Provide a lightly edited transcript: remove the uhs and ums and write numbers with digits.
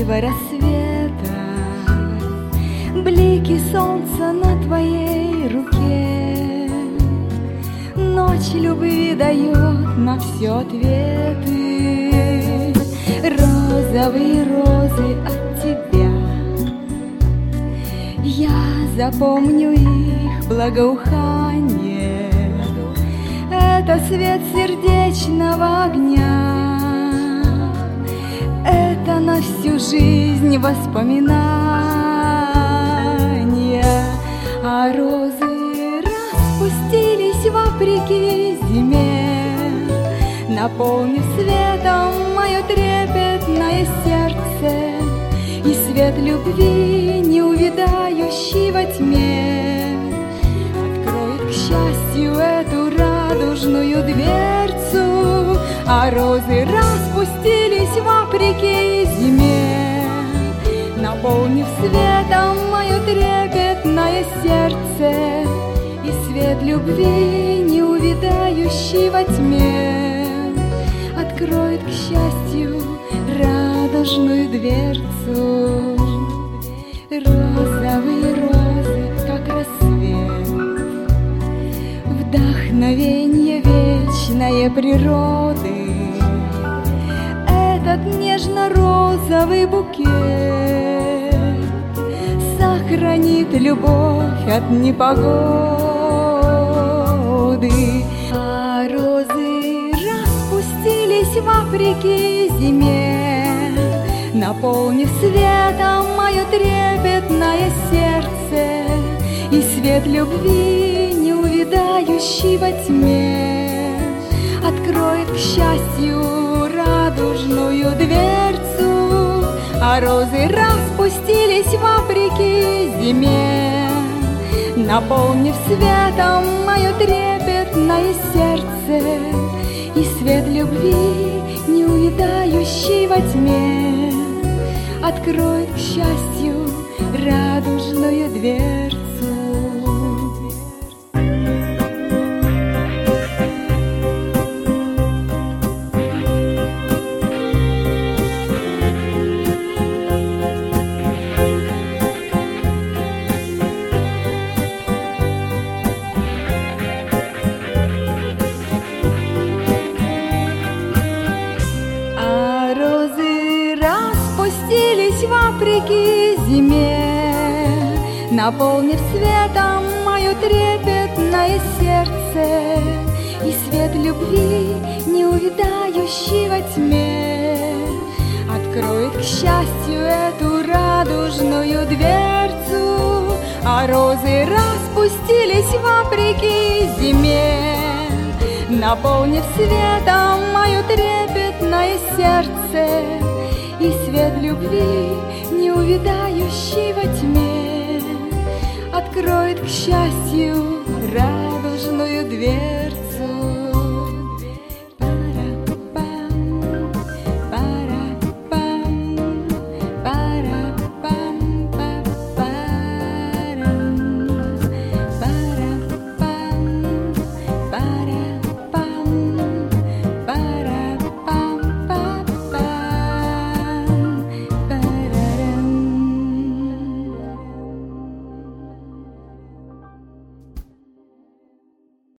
раннего рассвета, блики солнца на твоей руке. Ночь любви дает на все ответы, розовые розы от тебя. Я запомню их благоухание, это свет сердечного огня, это на всю жизнь воспоминания. А розы распустились вопреки зиме, наполнив светом мое трепетное сердце, и свет любви, не увядающий во тьме, откроет, к счастью, эту радужную дверцу. А розы распустились вопреки зиме, наполнив светом мое трепетное сердце, и свет любви, не увядающий во тьме, откроет, к счастью, радужную дверцу. Розовые розы, как рассвет, вдохновенье вечной природы, этот нежно-розовый букет сохранит любовь от непогоды. А розы распустились вопреки зиме, наполнив светом мое трепетное сердце, и свет любви, не увядающий во тьме, откроет, к счастью, радужную дверцу. А розы распустились вопреки зиме, наполнив светом мое трепетное сердце, и свет любви, не увядающий во тьме, откроет, к счастью, радужную дверцу. Распустились вопреки зиме, наполнив светом мое трепетное сердце, и свет любви, не увядающий во тьме, откроет, к счастью, эту радужную дверцу. А розы распустились вопреки зиме, наполнив светом мое трепетное сердце, и свет любви, не увядающий во тьме, откроет, к счастью, радужную дверцу.